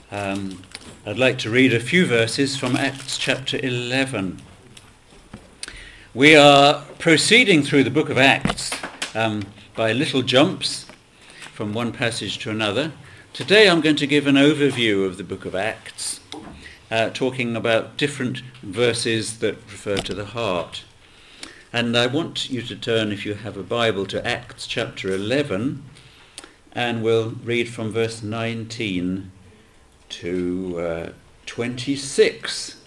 I'd like to read a few verses from Acts chapter 11. We are proceeding through the book of Acts by little jumps from one passage to another. Today I'm going to give an overview of the book of Acts, talking about different verses that refer to the heart. And I want you to turn, if you have a Bible, to Acts chapter 11, and we'll read from verse 19 to 26,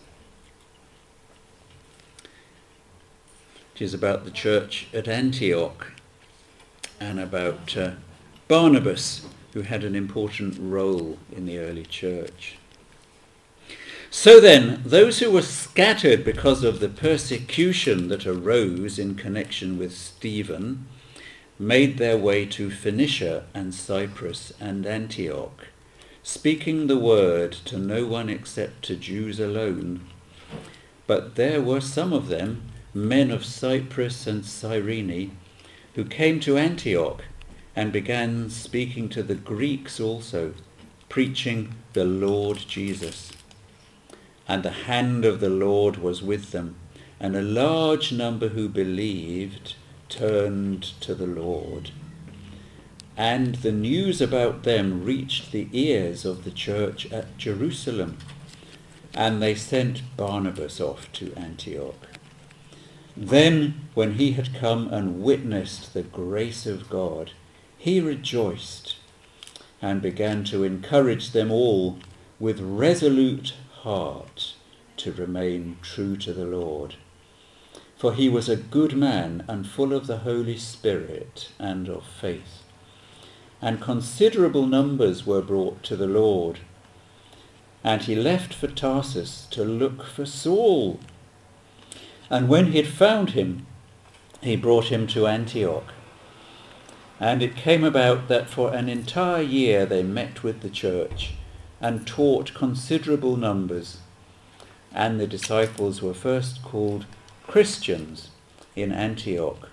which is about the church at Antioch and about Barnabas, who had an important role in the early church. So then, those who were scattered because of the persecution that arose in connection with Stephen made their way to Phoenicia and Cyprus and Antioch, speaking the word to no one except to Jews alone. But there were some of them, men of Cyprus and Cyrene, who came to Antioch and began speaking to the Greeks also, preaching the Lord Jesus. And the hand of the Lord was with them, and a large number who believed turned to the Lord. And the news about them reached the ears of the church at Jerusalem, and they sent Barnabas off to Antioch. Then, when he had come and witnessed the grace of God, he rejoiced and began to encourage them all with resolute heart to remain true to the Lord. For he was a good man and full of the Holy Spirit and of faith. And considerable numbers were brought to the Lord. And he left for Tarsus to look for Saul. And when he had found him, he brought him to Antioch. And it came about that for an entire year they met with the church and taught considerable numbers. And the disciples were first called Christians in Antioch.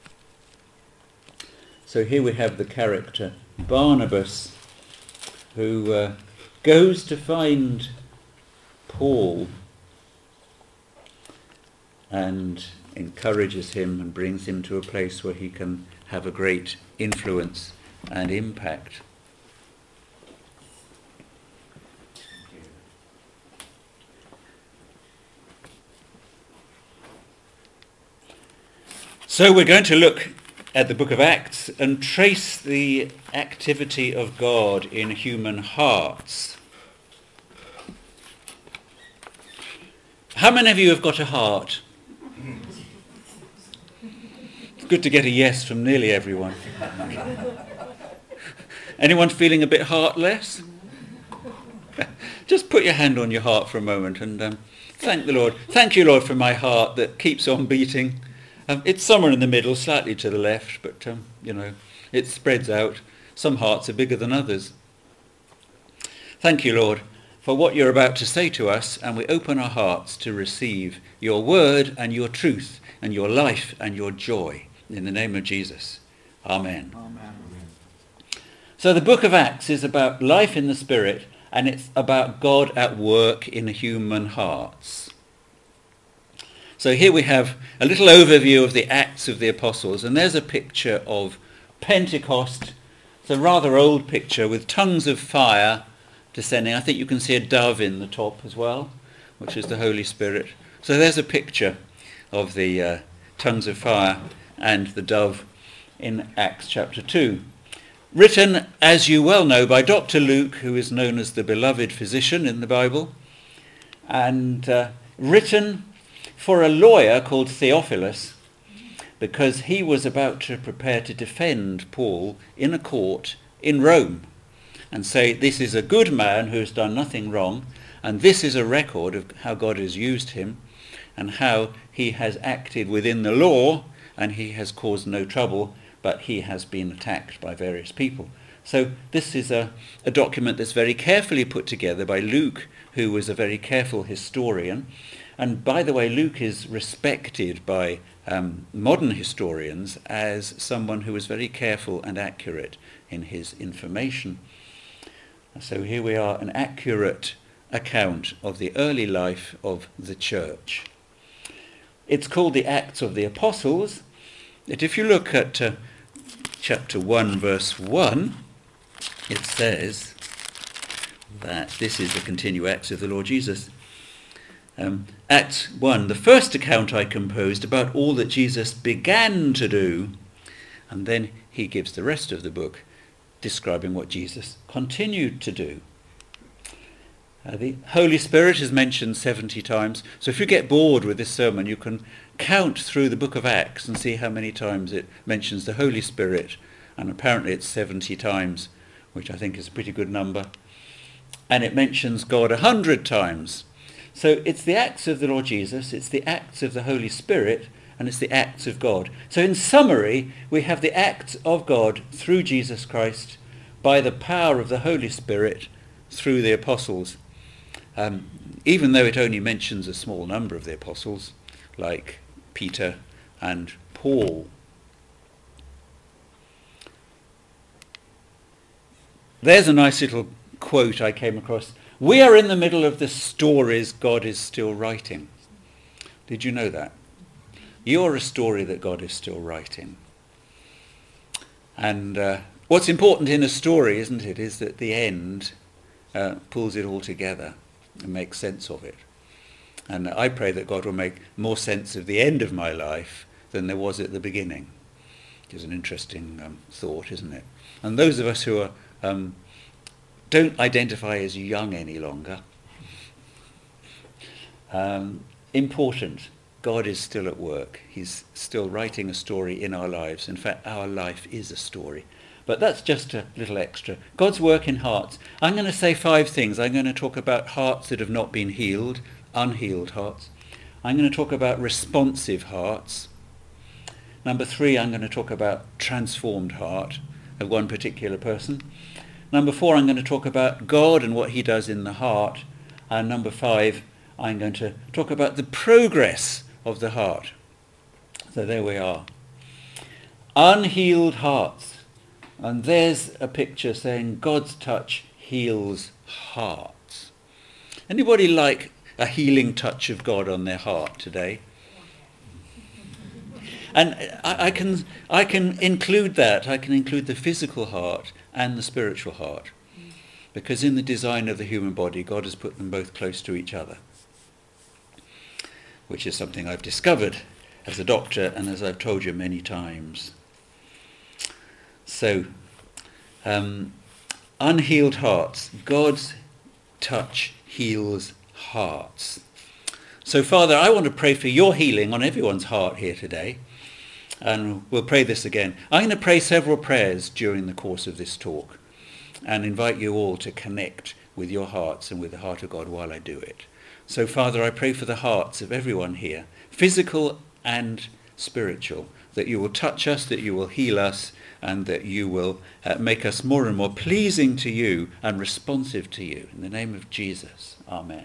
So here we have the character Barnabas, who goes to find Paul and encourages him and brings him to a place where he can have a great influence and impact. So we're going to look at the book of Acts and trace the activity of God in human hearts. How many of you have got a heart? It's good to get a yes from nearly everyone. Anyone feeling a bit heartless? Just put your hand on your heart for a moment and thank the Lord. Thank you, Lord, for my heart that keeps on beating. It's somewhere in the middle, slightly to the left, but, it spreads out. Some hearts are bigger than others. Thank you, Lord, for what you're about to say to us, and we open our hearts to receive your word and your truth and your life and your joy. In the name of Jesus. Amen. Amen. So the book of Acts is about life in the Spirit, and it's about God at work in human hearts. So here we have a little overview of the Acts of the Apostles, and there's a picture of Pentecost. It's a rather old picture with tongues of fire descending. I think you can see a dove in the top as well, which is the Holy Spirit. So there's a picture of the tongues of fire and the dove in Acts chapter 2. Written, as you well know, by Dr. Luke, who is known as the beloved physician in the Bible, and written for a lawyer called Theophilus, because he was about to prepare to defend Paul in a court in Rome and say, this is a good man who has done nothing wrong, and this is a record of how God has used him and how he has acted within the law, and he has caused no trouble, but he has been attacked by various people. So this is a document that's very carefully put together by Luke, who was a very careful historian. And by the way, Luke is respected by modern historians as someone who was very careful and accurate in his information. So here we are, an accurate account of the early life of the church. It's called the Acts of the Apostles. That if you look at chapter 1, verse 1, it says that this is the continued Acts of the Lord Jesus. Acts 1, the first account I composed about all that Jesus began to do, and then he gives the rest of the book describing what Jesus continued to do. The Holy Spirit is mentioned 70 times, so if you get bored with this sermon, you can count through the book of Acts and see how many times it mentions the Holy Spirit, and apparently it's 70 times, which I think is a pretty good number. And it mentions God 100 times. So it's the Acts of the Lord Jesus, it's the Acts of the Holy Spirit, and it's the Acts of God. So in summary, we have the Acts of God through Jesus Christ by the power of the Holy Spirit through the apostles. Even though it only mentions a small number of the apostles, like Peter and Paul. There's a nice little quote I came across. We are in the middle of the stories God is still writing. Did you know that? You're a story that God is still writing. And what's important in a story, isn't it, is that the end pulls it all together and makes sense of it. And I pray that God will make more sense of the end of my life than there was at the beginning. Which is an interesting thought, isn't it? And those of us who are don't identify as young any longer, important. God is still at work. He's still writing a story in our lives. In fact, our life is a story. But that's just a little extra. God's work in hearts. I'm going to say 5 things. I'm going to talk about hearts that have not been healed, unhealed hearts. I'm going to talk about responsive hearts. Number 3, I'm going to talk about transformed heart of one particular person. Number 4, I'm going to talk about God and what he does in the heart. And number 5, I'm going to talk about the progress of the heart. So there we are. Unhealed hearts. And there's a picture saying God's touch heals hearts. Anybody like a healing touch of God on their heart today? And I can include that. I can include the physical heart and the spiritual heart. Because in the design of the human body, God has put them both close to each other. Which is something I've discovered as a doctor and as I've told you many times. So, unhealed hearts. God's touch heals hearts. So, Father, I want to pray for your healing on everyone's heart here today. And we'll pray this again. I'm going to pray several prayers during the course of this talk and invite you all to connect with your hearts and with the heart of God while I do it. So, Father, I pray for the hearts of everyone here, physical and spiritual, that you will touch us, that you will heal us, and that you will make us more and more pleasing to you and responsive to you. In the name of Jesus, amen.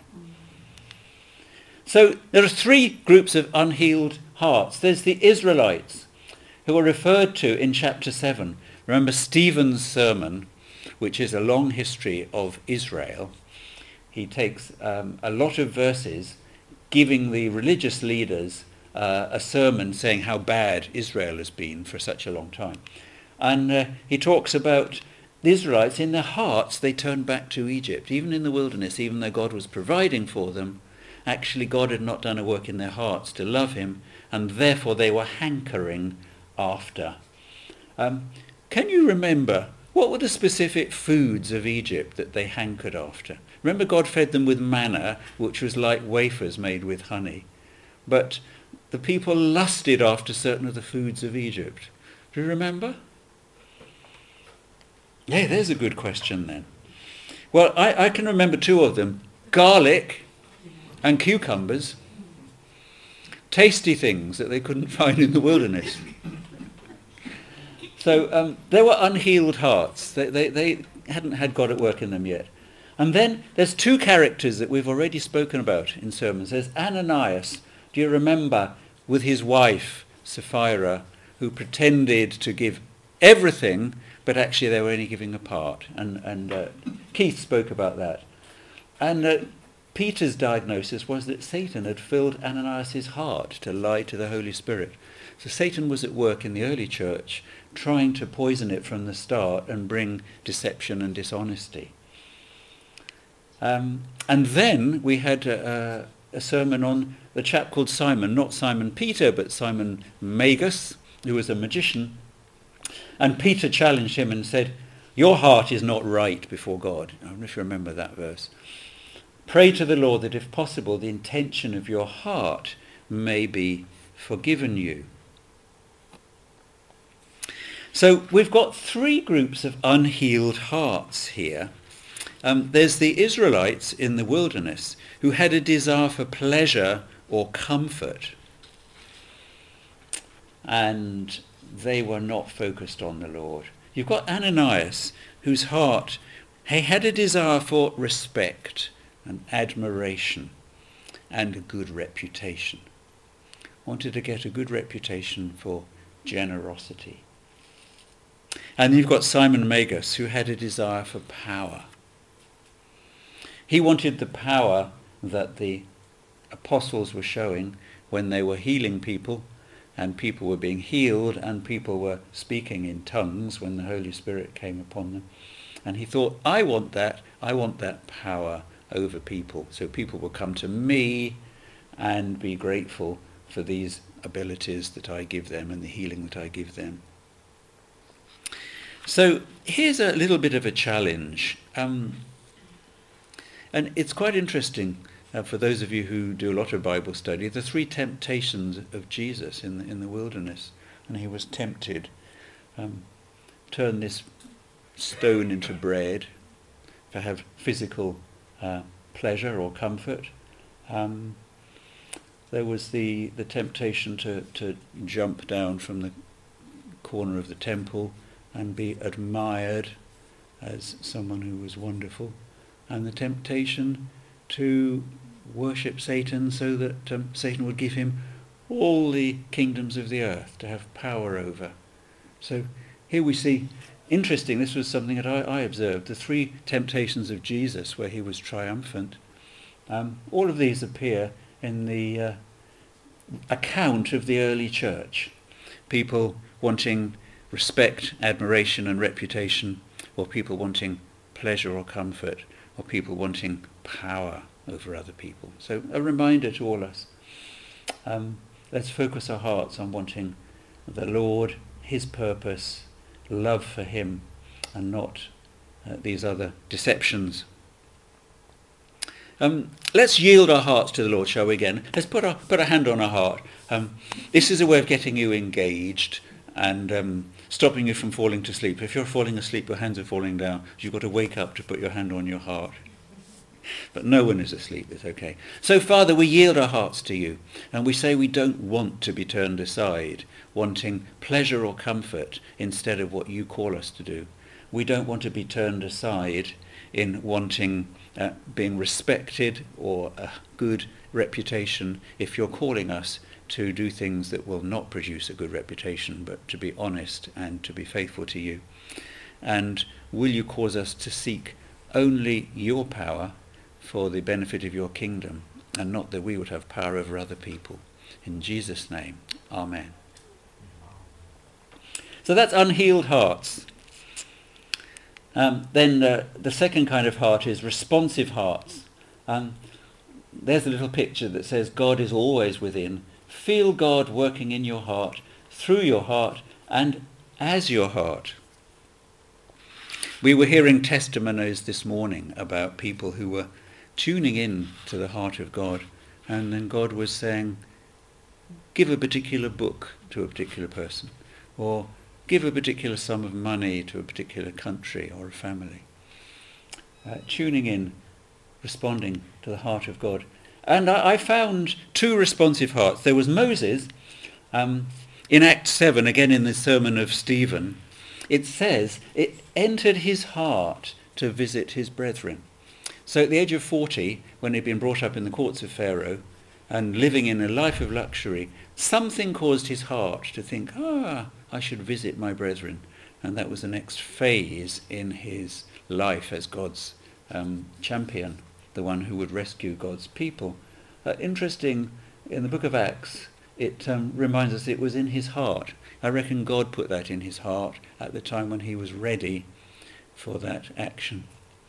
So there are 3 groups of unhealed hearts. There's the Israelites, who are referred to in chapter 7. Remember Stephen's sermon, which is a long history of Israel. He takes a lot of verses giving the religious leaders a sermon saying how bad Israel has been for such a long time. And he talks about the Israelites, in their hearts, they turned back to Egypt. Even in the wilderness, even though God was providing for them, actually God had not done a work in their hearts to love him, and therefore they were hankering after. Can you remember, what were the specific foods of Egypt that they hankered after? Remember, God fed them with manna, which was like wafers made with honey. But the people lusted after certain of the foods of Egypt. Do you remember? Yeah, there's a good question then. Well, I can remember 2 of them. Garlic and cucumbers. Tasty things that they couldn't find in the wilderness. So there were unhealed hearts. They hadn't had God at work in them yet. And then there's 2 characters that we've already spoken about in sermons. There's Ananias, do you remember, with his wife, Sapphira, who pretended to give everything but actually they were only giving a part. And Keith spoke about that. And Peter's diagnosis was that Satan had filled Ananias' heart to lie to the Holy Spirit. So Satan was at work in the early church, trying to poison it from the start and bring deception and dishonesty. And then we had a sermon on the chap called Simon, not Simon Peter, but Simon Magus, who was a magician. And Peter challenged him and said, "Your heart is not right before God." I don't know if you remember that verse. "Pray to the Lord that if possible the intention of your heart may be forgiven you." So we've got three groups of unhealed hearts here. There's the Israelites in the wilderness who had a desire for pleasure or comfort, and they were not focused on the Lord. You've got Ananias, whose heart, he had a desire for respect and admiration and a good reputation. Wanted to get a good reputation for generosity. And you've got Simon Magus, who had a desire for power. He wanted the power that the apostles were showing when they were healing people, and people were being healed, and people were speaking in tongues when the Holy Spirit came upon them. And he thought, I want that power over people, so people will come to me and be grateful for these abilities that I give them and the healing that I give them. So here's a little bit of a challenge. And it's quite interesting for those of you who do a lot of Bible study, the three temptations of Jesus in the wilderness. And he was tempted. Turn this stone into bread, to have physical pleasure or comfort. There was the temptation to jump down from the corner of the temple and be admired as someone who was wonderful, and the temptation to worship Satan so that Satan would give him all the kingdoms of the earth to have power over. So here we see, interesting, this was something that I observed, the three temptations of Jesus where he was triumphant. All of these appear in the account of the early church. People wanting respect, admiration and reputation, or people wanting pleasure or comfort, or people wanting power over other people. So a reminder to all us. Let's focus our hearts on wanting the Lord, his purpose, love for him, and not these other deceptions. Let's yield our hearts to the Lord, shall we again? Let's put a hand on our heart. This is a way of getting you engaged and stopping you from falling to sleep. If you're falling asleep, your hands are falling down. You've got to wake up to put your hand on your heart. But no one is asleep, it's okay. So, Father, we yield our hearts to you, and we say we don't want to be turned aside, wanting pleasure or comfort instead of what you call us to do. We don't want to be turned aside in wanting being respected or a good reputation if you're calling us to do things that will not produce a good reputation, but to be honest and to be faithful to you. And will you cause us to seek only your power for the benefit of your kingdom, and not that we would have power over other people. In Jesus' name, amen. So that's unhealed hearts. Then the second kind of heart is responsive hearts. There's a little picture that says God is always within. Feel God working in your heart, through your heart, and as your heart. We were hearing testimonies this morning about people who were tuning in to the heart of God, and then God was saying, give a particular book to a particular person, or give a particular sum of money to a particular country or a family. Tuning in, responding to the heart of God. And I found two responsive hearts. There was Moses, in Acts 7, again in the sermon of Stephen, it says, it entered his heart to visit his brethren. So at the age of 40, when he'd been brought up in the courts of Pharaoh and living in a life of luxury, something caused his heart to think, I should visit my brethren And that was the next phase in his life as God's champion, the one who would rescue God's people. Interesting, in the book of Acts, it reminds us it was in his heart. I reckon God put that in his heart at the time when he was ready for that action.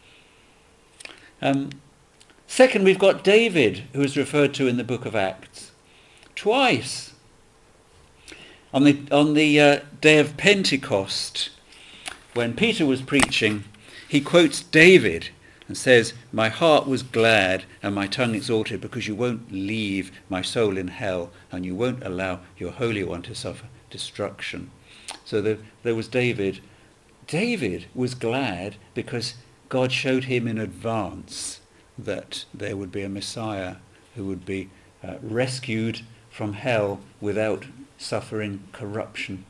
Second, we've got David, who is referred to in the book of Acts twice. On the day of Pentecost, when Peter was preaching, he quotes David and says, "My heart was glad and my tongue exalted, because you won't leave my soul in hell, and you won't allow your Holy One to suffer destruction." So there was David. David was glad because God showed him in advance that there would be a Messiah who would be rescued from hell without suffering corruption.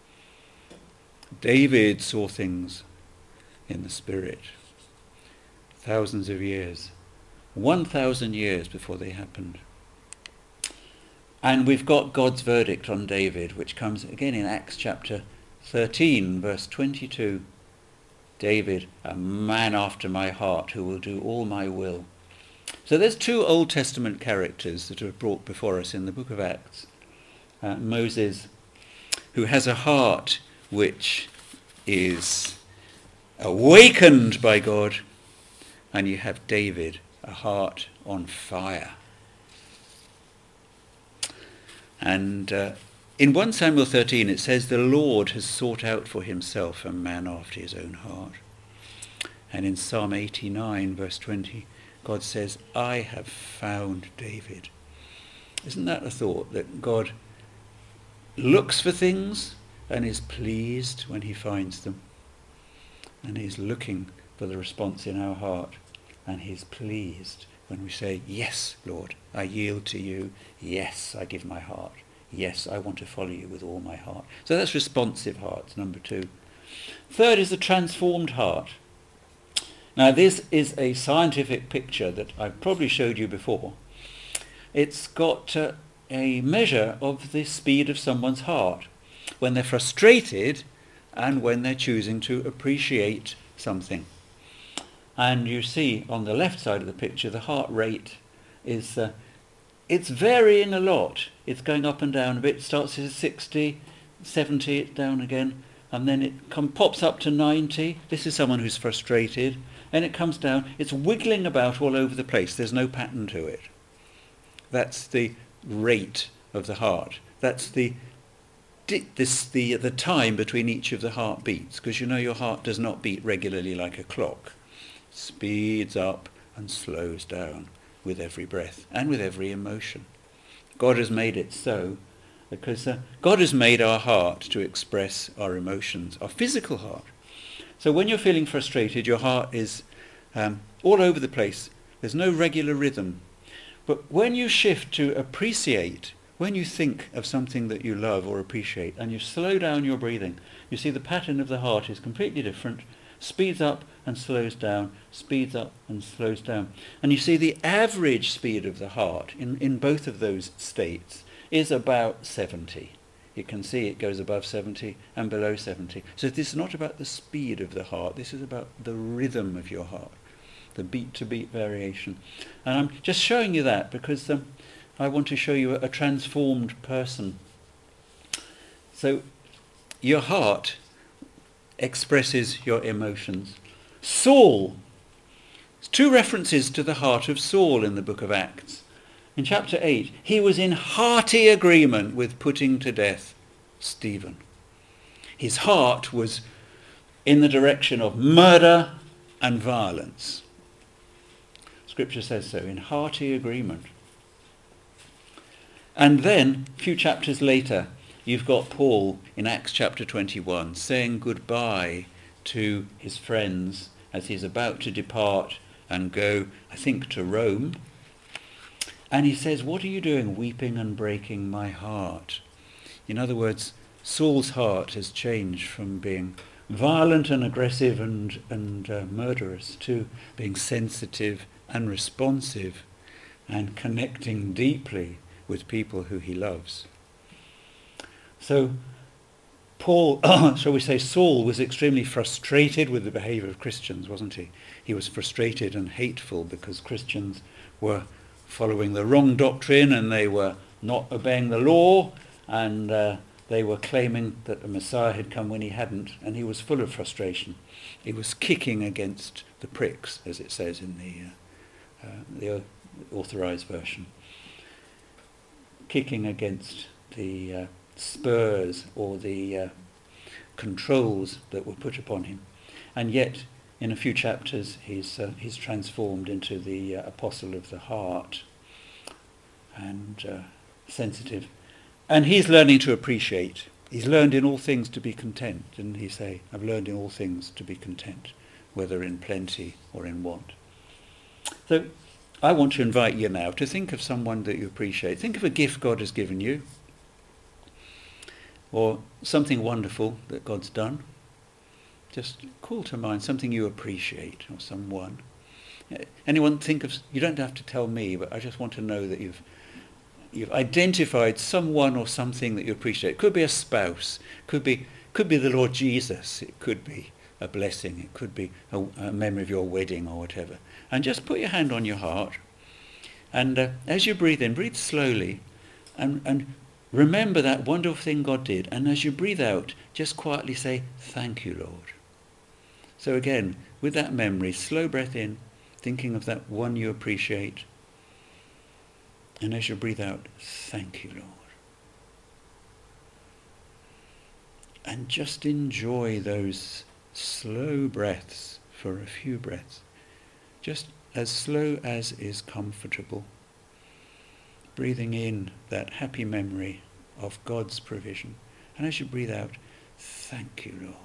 David saw things in the Spirit. Thousands of years. 1,000 years before they happened. And we've got God's verdict on David, which comes again in Acts chapter 13, verse 22. David, a man after my heart, who will do all my will. So there's two Old Testament characters that are brought before us in the book of Acts. Moses, who has a heart which is awakened by God, and you have David, a heart on fire. And in 1 Samuel 13 it says, "The Lord has sought out for himself a man after his own heart." And in Psalm 89 verse 20, God says, "I have found David." Isn't that a thought, that God looks for things and is pleased when he finds them? And he's looking for the response in our heart, and he's pleased when we say, "Yes, Lord, I yield to you. Yes, I give my heart. Yes, I want to follow you with all my heart." So that's responsive hearts, number 2. Third is the transformed heart. Now this is a scientific picture that I've probably showed you before. It's got a measure of the speed of someone's heart when they're frustrated and when they're choosing to appreciate something. And you see on the left side of the picture, the heart rate is it's varying a lot. It's going up and down a bit. It starts at 60, 70, it's down again, and then it pops up to 90. This is someone who's frustrated, and it comes down. It's wiggling about all over the place. There's no pattern to it. That's the rate of the heart. That's the time between each of the heartbeats, because you know your heart does not beat regularly like a clock. It speeds up and slows down with every breath and with every emotion. God has made it so because God has made our heart to express our emotions, our physical heart. So when you're feeling frustrated, your heart is all over the place. There's no regular rhythm. But when you shift to appreciate, when you think of something that you love or appreciate, and you slow down your breathing, you see the pattern of the heart is completely different. Speeds up and slows down, speeds up and slows down. And you see the average speed of the heart in both of those states is about 70. You can see it goes above 70 and below 70. So this is not about the speed of the heart, this is about the rhythm of your heart, the beat-to-beat variation. And I'm just showing you that because I want to show you a transformed person. So your heart expresses your emotions. Saul. There's 2 references to the heart of Saul in the book of Acts. In chapter 8, he was in hearty agreement with putting to death Stephen. His heart was in the direction of murder and violence. Scripture says so, in hearty agreement. And then, a few chapters later, you've got Paul in Acts chapter 21 saying goodbye to his friends as he's about to depart and go, I think, to Rome. And he says, "What are you doing, weeping and breaking my heart?" In other words, Saul's heart has changed from being violent and aggressive and murderous to being sensitive and responsive and connecting deeply with people who he loves. So Paul, shall we say, Saul was extremely frustrated with the behaviour of Christians, wasn't he? He was frustrated and hateful because Christians were following the wrong doctrine and they were not obeying the law, and they were claiming that the Messiah had come when he hadn't, and he was full of frustration. He was kicking against the pricks, as it says in the Authorized Version. Kicking against the spurs or the controls that were put upon him. And yet, in a few chapters, he's transformed into the apostle of the heart, and sensitive. And he's learning to appreciate. He's learned in all things to be content. Didn't he say, I've learned in all things to be content, whether in plenty or in want. So I want to invite you now to think of someone that you appreciate. Think of a gift God has given you, or something wonderful that God's done. Just call to mind something you appreciate, or someone. Anyone think of, you don't have to tell me, but I just want to know that you've identified someone or something that you appreciate. It could be a spouse, could be the Lord Jesus, it could be a blessing, it could be a memory of your wedding or whatever. And just put your hand on your heart, and as you breathe in, breathe slowly, and remember that wonderful thing God did, and as you breathe out, just quietly say, thank you, Lord. So again, with that memory, slow breath in, thinking of that one you appreciate, and as you breathe out, thank you, Lord. And just enjoy those slow breaths for a few breaths. Just as slow as is comfortable. Breathing in that happy memory of God's provision. And as you breathe out, thank you, Lord.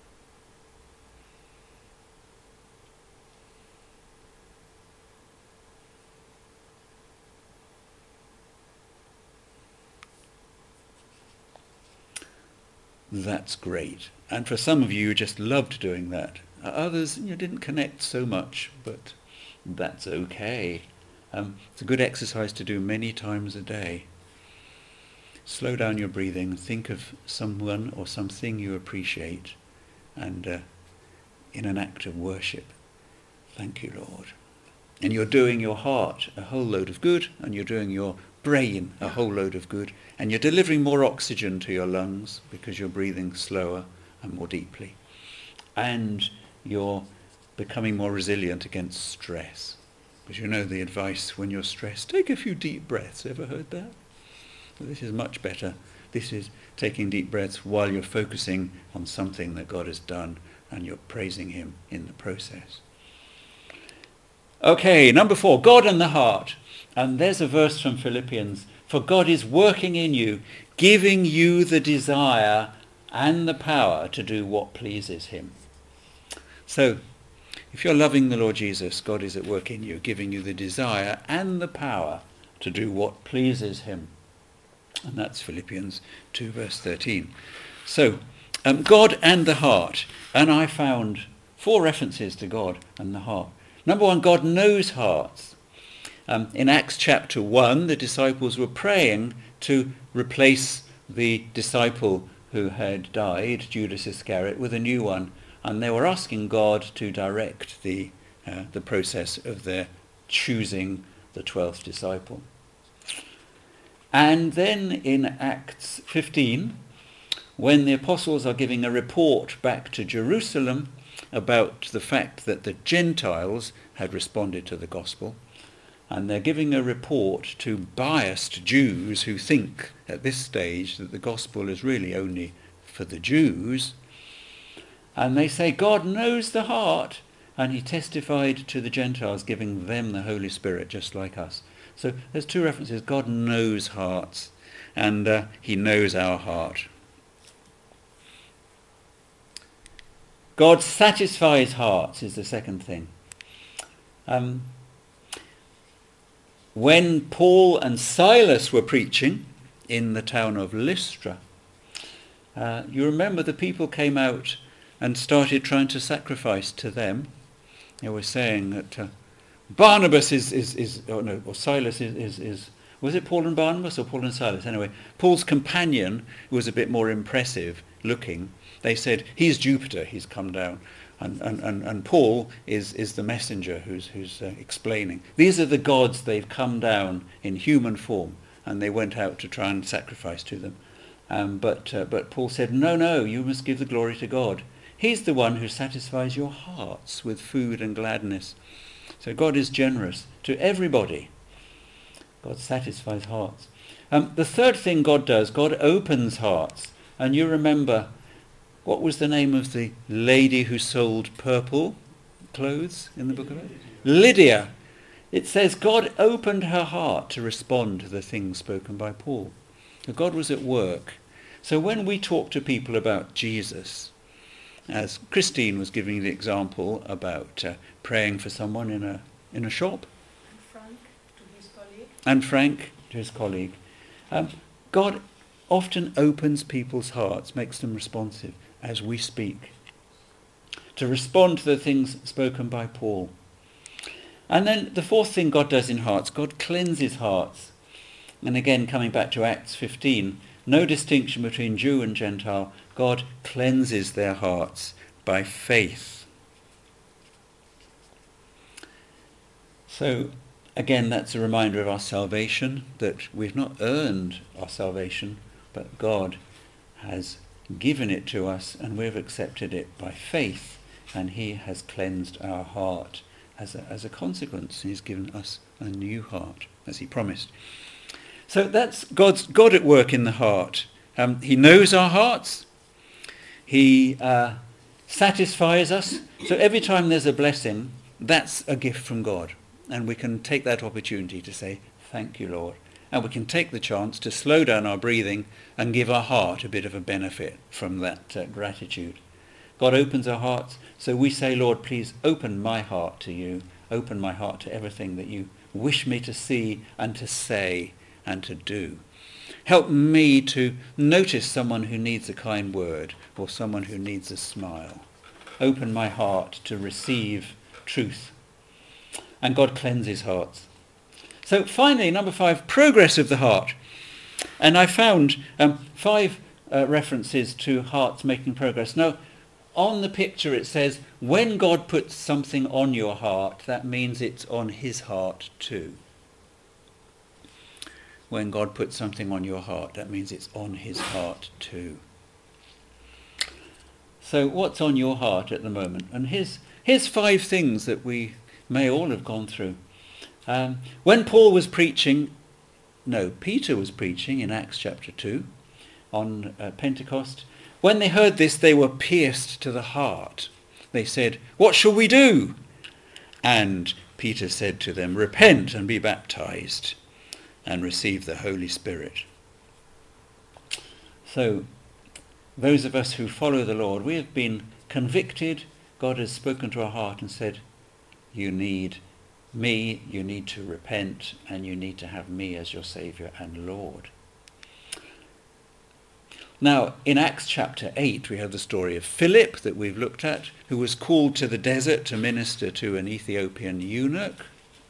That's great. And for some of you just loved doing that. Others, didn't connect so much, but that's okay. It's a good exercise to do many times a day. Slow down your breathing, think of someone or something you appreciate, and in an act of worship, thank you, Lord. And you're doing your heart a whole load of good, and you're doing your brain a whole load of good, and you're delivering more oxygen to your lungs because you're breathing slower and more deeply, and you're becoming more resilient against stress, because you know the advice when you're stressed, take a few deep breaths. Ever heard that? Well, this is much better. This is taking deep breaths while you're focusing on something that God has done, and you're praising him in the process. Okay, number 4, God and the heart. And there's a verse from Philippians. For God is working in you, giving you the desire and the power to do what pleases him. So, if you're loving the Lord Jesus, God is at work in you, giving you the desire and the power to do what pleases him. And that's Philippians 2 verse 13. So, God and the heart. And I found 4 references to God and the heart. Number 1, God knows hearts. In Acts chapter 1, the disciples were praying to replace the disciple who had died, Judas Iscariot, with a new one. And they were asking God to direct the process of their choosing the 12th disciple. And then in Acts 15, when the apostles are giving a report back to Jerusalem about the fact that the Gentiles had responded to the gospel, and they're giving a report to biased Jews who think at this stage that the gospel is really only for the Jews, and they say God knows the heart, and he testified to the Gentiles, giving them the Holy Spirit just like us. So there's 2 references. God knows hearts, and he knows our heart. God satisfies hearts is the second thing. When Paul and Silas were preaching in the town of Lystra, you remember the people came out and started trying to sacrifice to them. They were saying that Barnabas or Silas is Was it Paul and Barnabas or Paul and Silas? Anyway, Paul's companion, who was a bit more impressive looking, they said, he's Jupiter, he's come down. And Paul is the messenger who's explaining. These are the gods, they've come down in human form, and they went out to try and sacrifice to them. But Paul said, no, you must give the glory to God. He's the one who satisfies your hearts with food and gladness. So God is generous to everybody. God satisfies hearts. The third thing God does, God opens hearts. And you remember, what was the name of the lady who sold purple clothes in the book of Acts? Lydia. It says God opened her heart to respond to the things spoken by Paul. So God was at work. So when we talk to people about Jesus, as Christine was giving the example about praying for someone in a shop, and Frank to his colleague, God often opens people's hearts, makes them responsive as we speak, to respond to the things spoken by Paul. And then the fourth thing God does in hearts, God cleanses hearts. And again, coming back to Acts 15, no distinction between Jew and Gentile. God cleanses their hearts by faith. So, again, that's a reminder of our salvation, that we've not earned our salvation, but God has given it to us, and we've accepted it by faith, and he has cleansed our heart as a consequence. He's given us a new heart, as he promised. So that's God at work in the heart. He knows our hearts. He satisfies us. So every time there's a blessing, that's a gift from God. And we can take that opportunity to say, thank you, Lord. And we can take the chance to slow down our breathing and give our heart a bit of a benefit from that gratitude. God opens our hearts, so we say, Lord, please open my heart to you. Open my heart to everything that you wish me to see and to say and to do. Help me to notice someone who needs a kind word or someone who needs a smile. Open my heart to receive truth. And God cleanses hearts. So finally, number 5, progress of the heart. And I found 5 references to hearts making progress. Now, on the picture it says, when God puts something on your heart, that means it's on his heart too. When God puts something on your heart, that means it's on his heart too. So what's on your heart at the moment? And here's 5 things that we may all have gone through. When Peter was preaching in Acts chapter 2 on Pentecost, when they heard this, they were pierced to the heart. They said, "What shall we do?" And Peter said to them, "Repent and be baptized and receive the Holy Spirit." So, those of us who follow the Lord, we have been convicted. God has spoken to our heart and said, you need me, you need to repent, and you need to have me as your Saviour and Lord. Now, in Acts chapter 8, we have the story of Philip that we've looked at, who was called to the desert to minister to an Ethiopian eunuch.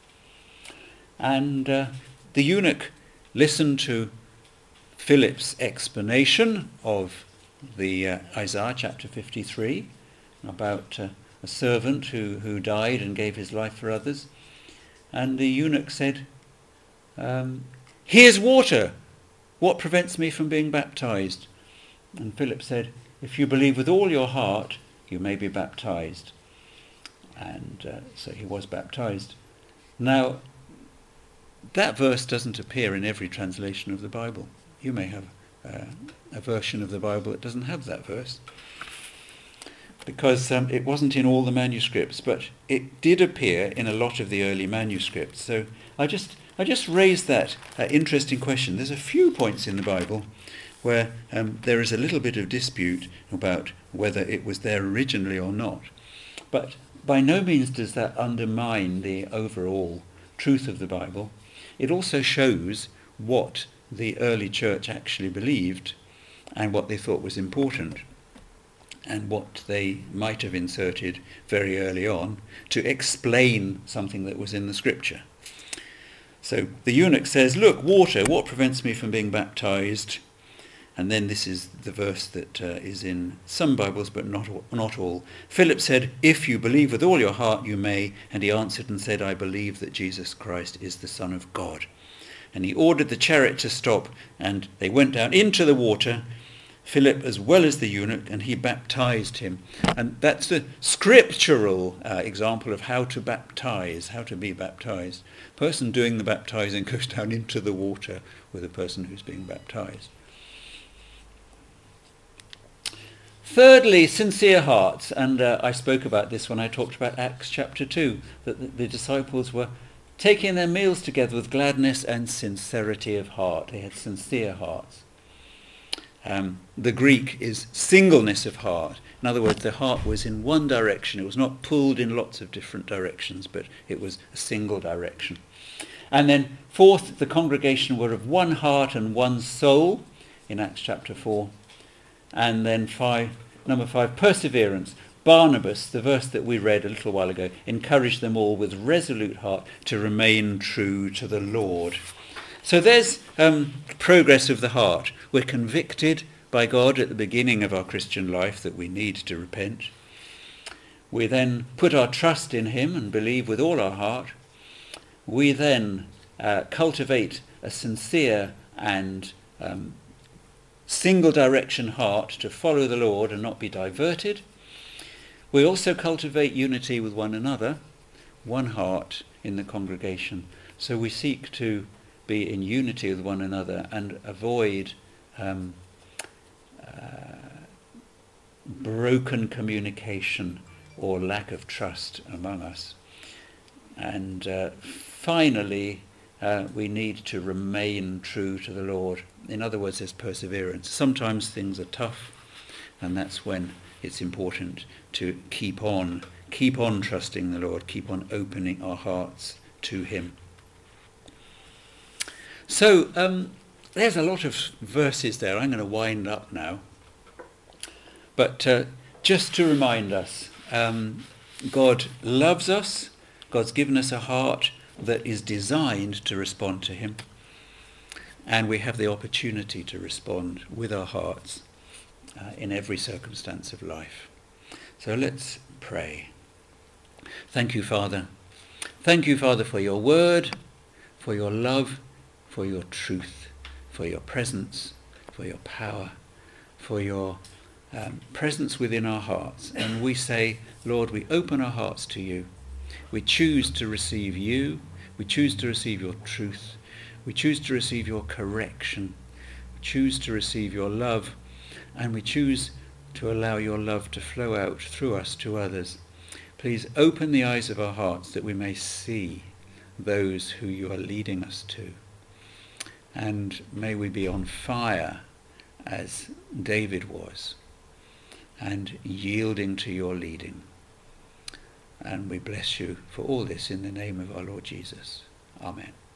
And the eunuch listened to Philip's explanation of the Isaiah chapter 53 about a servant who died and gave his life for others. And the eunuch said, "Here's water. What prevents me from being baptized?" And Philip said, "If you believe with all your heart, you may be baptized." And so he was baptized. Now, that verse doesn't appear in every translation of the Bible. You may have a version of the Bible that doesn't have that verse, because it wasn't in all the manuscripts, but it did appear in a lot of the early manuscripts. So I just raised that interesting question. There's a few points in the Bible where there is a little bit of dispute about whether it was there originally or not. But by no means does that undermine the overall truth of the Bible. It also shows what the early church actually believed and what they thought was important, and what they might have inserted very early on to explain something that was in the scripture. So the eunuch says, look, water, what prevents me from being baptized? And then this is the verse that is in some Bibles, but not all. Philip said, if you believe with all your heart, you may. And he answered and said, I believe that Jesus Christ is the Son of God. And he ordered the chariot to stop, and they went down into the water, Philip as well as the eunuch, and he baptized him. And that's the scriptural example of how to baptize, how to be baptized. The person doing the baptizing goes down into the water with the person who's being baptized. Thirdly, sincere hearts. And I spoke about this when I talked about Acts chapter 2, that the disciples were taking their meals together with gladness and sincerity of heart. They had sincere hearts. The Greek is singleness of heart. In other words, the heart was in one direction. It was not pulled in lots of different directions, but it was a single direction. And then fourth, the congregation were of one heart and one soul in Acts chapter 4. And then number 5, perseverance. Barnabas, the verse that we read a little while ago, encouraged them all with resolute heart to remain true to the Lord. So there's progress of the heart. We're convicted by God at the beginning of our Christian life that we need to repent. We then put our trust in him and believe with all our heart. We then cultivate a sincere and single direction heart to follow the Lord and not be diverted. We also cultivate unity with one another, one heart in the congregation. So we seek to be in unity with one another and avoid broken communication or lack of trust among us. And finally, we need to remain true to the Lord. In other words, there's perseverance. Sometimes things are tough, and that's when it's important to keep on trusting the Lord, keep on opening our hearts to him. So there's a lot of verses there. I'm going to wind up now. But just to remind us, God loves us. God's given us a heart that is designed to respond to him. And we have the opportunity to respond with our hearts in every circumstance of life. So let's pray. Thank you, Father. Thank you, Father, for your word, for your love, for your truth, for your presence, for your power, for your presence within our hearts. And we say, Lord, we open our hearts to you. We choose to receive you. We choose to receive your truth. We choose to receive your correction. We choose to receive your love. And we choose to allow your love to flow out through us to others. Please open the eyes of our hearts that we may see those who you are leading us to. And may we be on fire as David was, and yielding to your leading. And we bless you for all this in the name of our Lord Jesus. Amen.